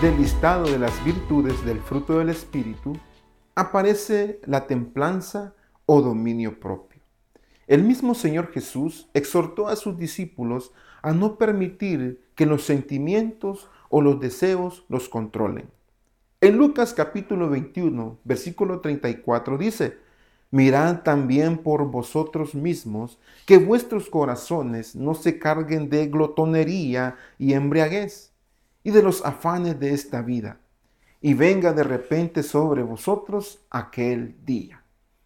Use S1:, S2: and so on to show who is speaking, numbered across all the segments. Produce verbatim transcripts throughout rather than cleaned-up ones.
S1: del listado de las virtudes del fruto del Espíritu, aparece la templanza o dominio propio. El mismo Señor Jesús exhortó a sus discípulos a no permitir que los sentimientos o los deseos los controlen. En Lucas capítulo veintiuno, versículo treinta y cuatro dice: mirad también por vosotros mismos que vuestros corazones no se carguen de glotonería y embriaguez y de los afanes de esta vida, y venga de repente sobre vosotros aquel día.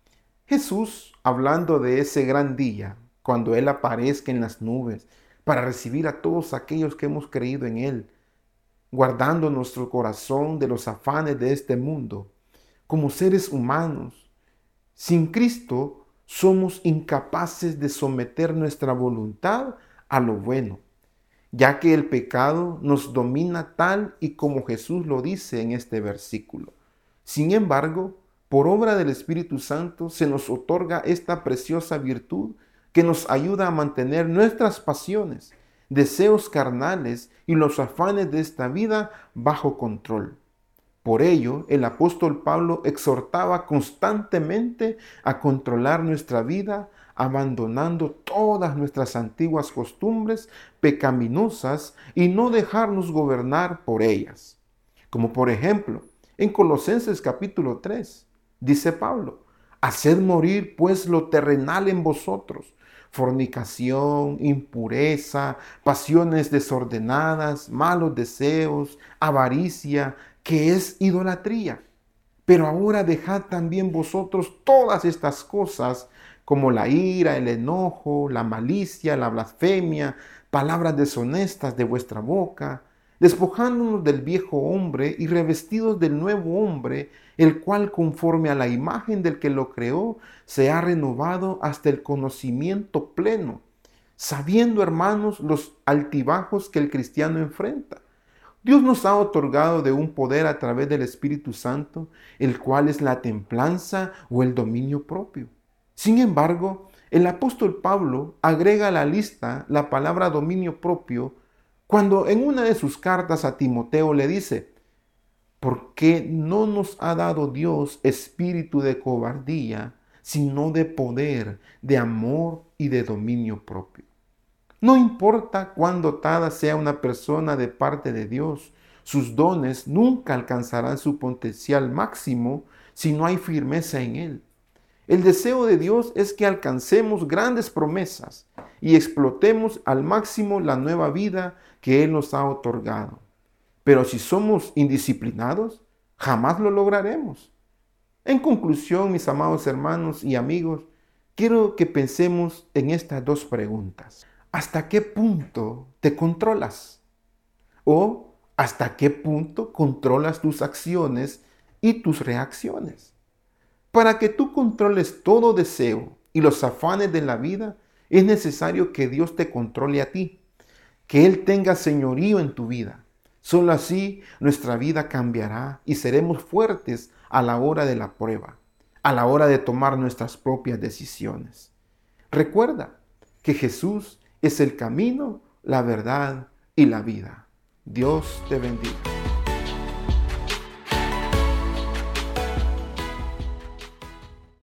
S1: Jesús, hablando de ese gran día, cuando Él aparezca en las nubes para recibir a todos aquellos que hemos creído en Él, guardando nuestro corazón de los afanes de este mundo, como seres humanos, sin Cristo somos incapaces de someter nuestra voluntad a lo bueno, ya que el pecado nos domina tal y como Jesús lo dice en este versículo. Sin embargo, por obra del Espíritu Santo se nos otorga esta preciosa virtud que nos ayuda a mantener nuestras pasiones, deseos carnales y los afanes de esta vida bajo control. Por ello, el apóstol Pablo exhortaba constantemente a controlar nuestra vida, abandonando todas nuestras antiguas costumbres pecaminosas y no dejarnos gobernar por ellas. Como por ejemplo, en Colosenses capítulo tres, dice Pablo: haced morir pues lo terrenal en vosotros, fornicación, impureza, pasiones desordenadas, malos deseos, avaricia, que es idolatría. Pero ahora dejad también vosotros todas estas cosas, como la ira, el enojo, la malicia, la blasfemia, palabras deshonestas de vuestra boca, despojándonos del viejo hombre y revestidos del nuevo hombre, el cual conforme a la imagen del que lo creó, se ha renovado hasta el conocimiento pleno, sabiendo, hermanos, los altibajos que el cristiano enfrenta. Dios nos ha otorgado de un poder a través del Espíritu Santo, el cual es la templanza o el dominio propio. Sin embargo, el apóstol Pablo agrega a la lista la palabra dominio propio cuando en una de sus cartas a Timoteo le dice: porque no nos ha dado Dios espíritu de cobardía, sino de poder, de amor y de dominio propio. No importa cuán dotada sea una persona de parte de Dios, sus dones nunca alcanzarán su potencial máximo si no hay firmeza en Él. El deseo de Dios es que alcancemos grandes promesas y explotemos al máximo la nueva vida que Él nos ha otorgado. Pero si somos indisciplinados, jamás lo lograremos. En conclusión, mis amados hermanos y amigos, quiero que pensemos en estas dos preguntas. ¿Hasta qué punto te controlas? ¿O hasta qué punto controlas tus acciones y tus reacciones? Para que tú controles todo deseo y los afanes de la vida, es necesario que Dios te controle a ti, que Él tenga señorío en tu vida. Solo así nuestra vida cambiará y seremos fuertes a la hora de la prueba, a la hora de tomar nuestras propias decisiones. Recuerda que Jesús es el camino, la verdad y la vida. Dios te bendiga.